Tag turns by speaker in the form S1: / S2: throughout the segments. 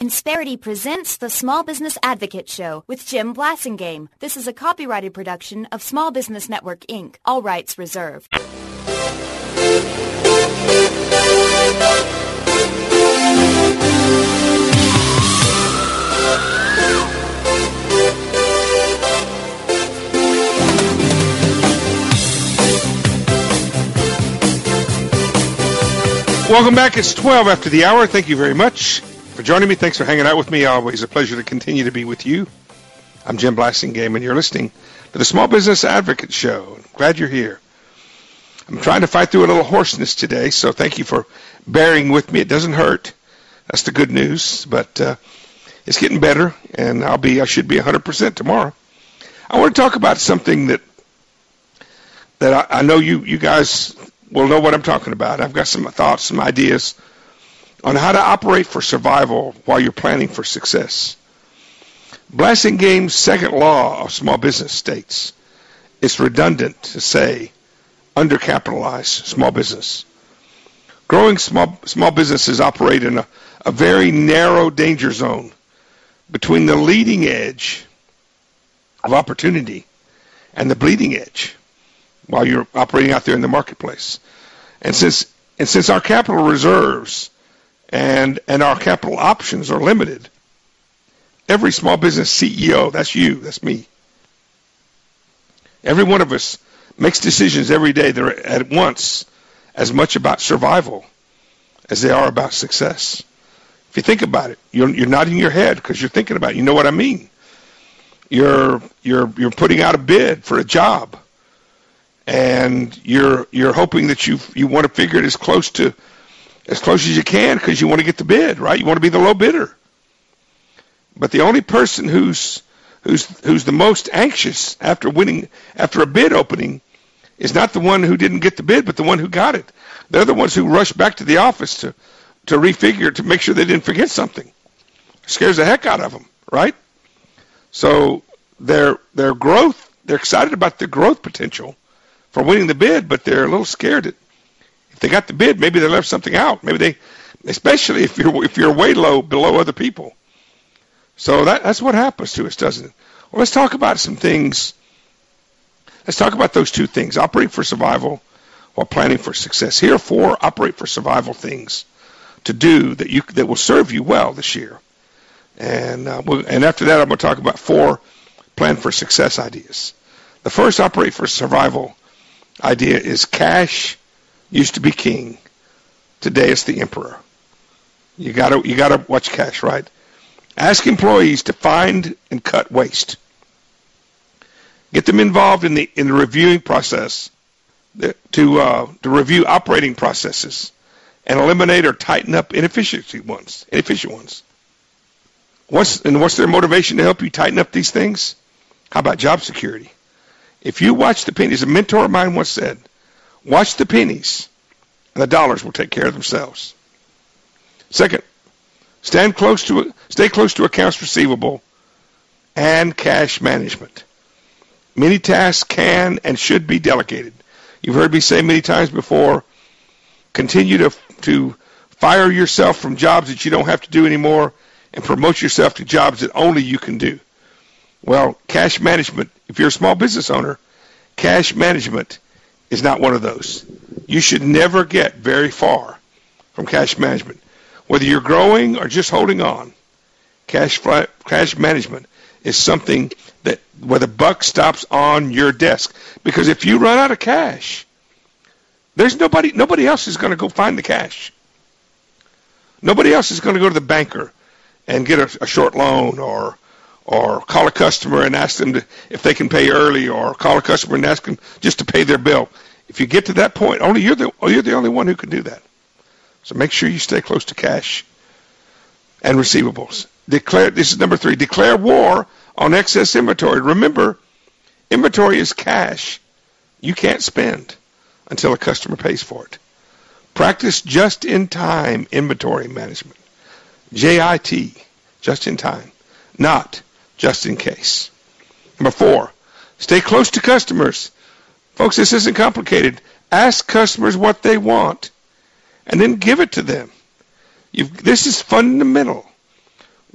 S1: Insperity presents the Small Business Advocate Show with Jim Blasingame. This is a copyrighted production of Small Business Network, Inc. All rights reserved.
S2: Welcome back. It's 12 after the hour. Thank you very much for joining me. Thanks for hanging out with me. Always a pleasure to continue to be with you. I'm Jim Blasingame, and you're listening to the Small Business Advocate Show. Glad you're here. I'm trying to fight through a little hoarseness today, so thank you for bearing with me. It doesn't hurt. That's the good news, but it's getting better, and I should be 100% tomorrow. I want to talk about something that I know you guys will know what I'm talking about. I've got some thoughts, some ideas on how to operate for survival while you're planning for success. Blasingame's second law of small business states it's redundant to say undercapitalized small business. Growing small businesses operate in a very narrow danger zone between the leading edge of opportunity and the bleeding edge while you're operating out there in the marketplace. And since our capital reserves and our capital options are limited, every small business CEO, that's you, that's me, every one of us makes decisions every day that are at once as much about survival as they are about success. If you think about it, you're nodding your head because you're thinking about it. You know what I mean. You're putting out a bid for a job, and you're hoping that you want to figure it as close as you can because you want to get the bid, right? You want to be the low bidder. But the only person who's the most anxious after a bid opening is not the one who didn't get the bid, but the one who got it. They're the ones who rush back to the office to refigure, to make sure they didn't forget something. It scares the heck out of them, right? So their growth, they're excited about the growth potential for winning the bid, but they're a little scared that if they got the bid, maybe they left something out. Maybe especially if you're way low below other people. So that's what happens to us, doesn't it? Well, let's talk about some things. Let's talk about those two things: operate for survival while planning for success. Here are 4 operate for survival things to do that will serve you well this year. And after that, I'm going to talk about 4 plan for success ideas. The first operate for survival idea is cash used to be king. Today it's the emperor. You gotta watch cash, right? Ask employees to find and cut waste. Get them involved in the reviewing process to review operating processes and eliminate or tighten up inefficient ones. What's their motivation to help you tighten up these things? How about job security? If you watch the pennies, a mentor of mine once said, watch the pennies and the dollars will take care of themselves. Second, stay close to accounts receivable and cash management. Many tasks can and should be delegated. You've heard me say many times before, continue to fire yourself from jobs that you don't have to do anymore and promote yourself to jobs that only you can do. Well, cash management, if you're a small business owner, cash management is not one of those. You should never get very far from cash management. Whether you're growing or just holding on, cash management is something that where the buck stops on your desk. Because if you run out of cash, there's nobody else is going to go find the cash. Nobody else is going to go to the banker and get a short loan or call a customer and ask them if they can pay early, or call a customer and ask them just to pay their bill. If you get to that point, you're the only one who can do that. So make sure you stay close to cash and receivables. This is number 3. Declare war on excess inventory. Remember, inventory is cash you can't spend until a customer pays for it. Practice just-in-time inventory management. JIT, just in time, not just in case. Number 4, stay close to customers. Folks, this isn't complicated. Ask customers what they want and then give it to them. This is fundamental.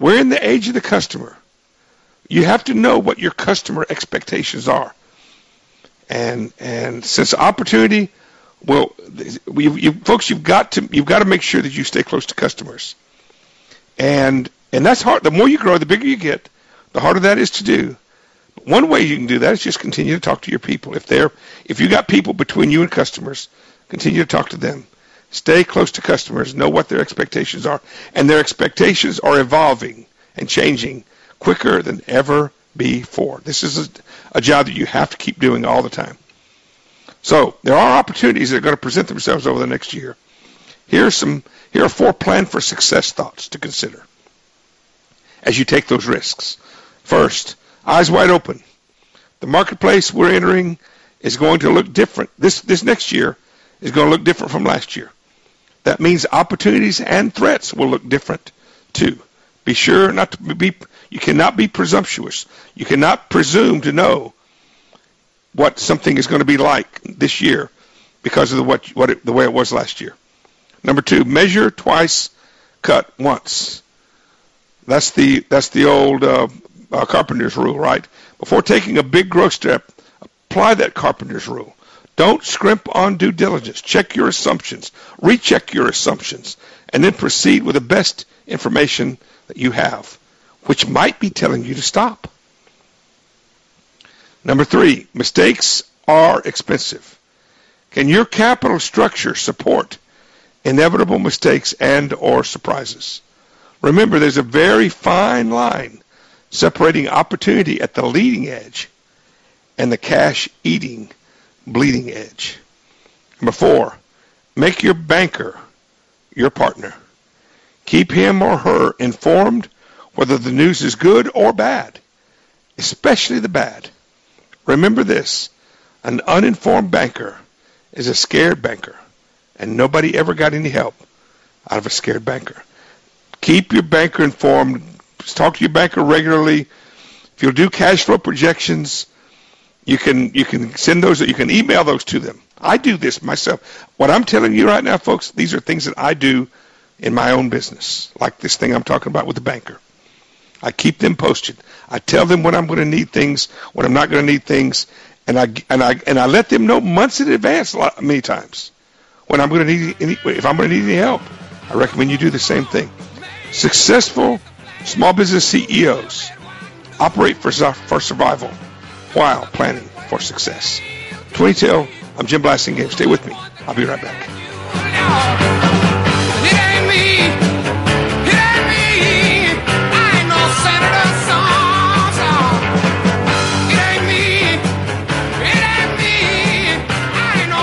S2: We're in the age of the customer. You have to know what your customer expectations are. And since opportunity, well, folks, you've got to make sure that you stay close to customers. And that's hard. The more you grow, the bigger you get, the harder that is to do. But one way you can do that is just continue to talk to your people. If you got people between you and customers, continue to talk to them. Stay close to customers, know what their expectations are, and their expectations are evolving and changing quicker than ever before. This is a job that you have to keep doing all the time. So there are opportunities that are going to present themselves over the next year. Here are 4 plan for success thoughts to consider as you take those risks. First, eyes wide open. The marketplace we're entering is going to look different. This next year is going to look different from last year. That means opportunities and threats will look different too. Be sure not to be, you cannot be presumptuous. You cannot presume to know what something is going to be like this year because of the way it was last year. Number 2, measure twice, cut once. That's the old carpenter's rule, right? Before taking a big growth step, apply that carpenter's rule. Don't scrimp on due diligence. Check your assumptions. Recheck your assumptions. And then proceed with the best information that you have, which might be telling you to stop. Number 3, mistakes are expensive. Can your capital structure support inevitable mistakes and or surprises? Remember, there's a very fine line separating opportunity at the leading edge and the cash-eating, bleeding edge. Number 4, make your banker your partner. Keep him or her informed whether the news is good or bad, especially the bad. Remember this, an uninformed banker is a scared banker, and nobody ever got any help out of a scared banker. Keep your banker informed. Talk to your banker regularly. If you'll do cash flow projections, you can send those, you can email those to them. I do this myself. What I'm telling you right now, folks, these are things that I do in my own business, like this thing I'm talking about with the banker. I keep them posted. I tell them when I'm going to need things, when I'm not going to need things, and I let them know months in advance many times when I'm going to need if I'm going to need any help. I recommend you do the same thing. Successful small business CEOs operate for survival while planning for success. 20 Till, I'm Jim Blasingame. Stay with me. I'll be right back.
S3: It ain't me. It ain't me. I ain't no Senator Song. It ain't me. It ain't me. I ain't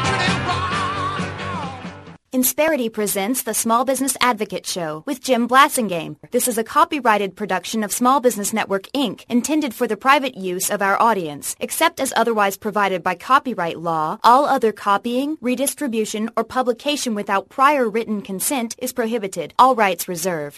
S3: no fortunate wrong.
S1: Insperity presents the Small Business Advocate Show with Jim Blasingame. This is a copyrighted production of Small Business Network, Inc., intended for the private use of our audience. Except as otherwise provided by copyright law, all other copying, redistribution, or publication without prior written consent is prohibited. All rights reserved.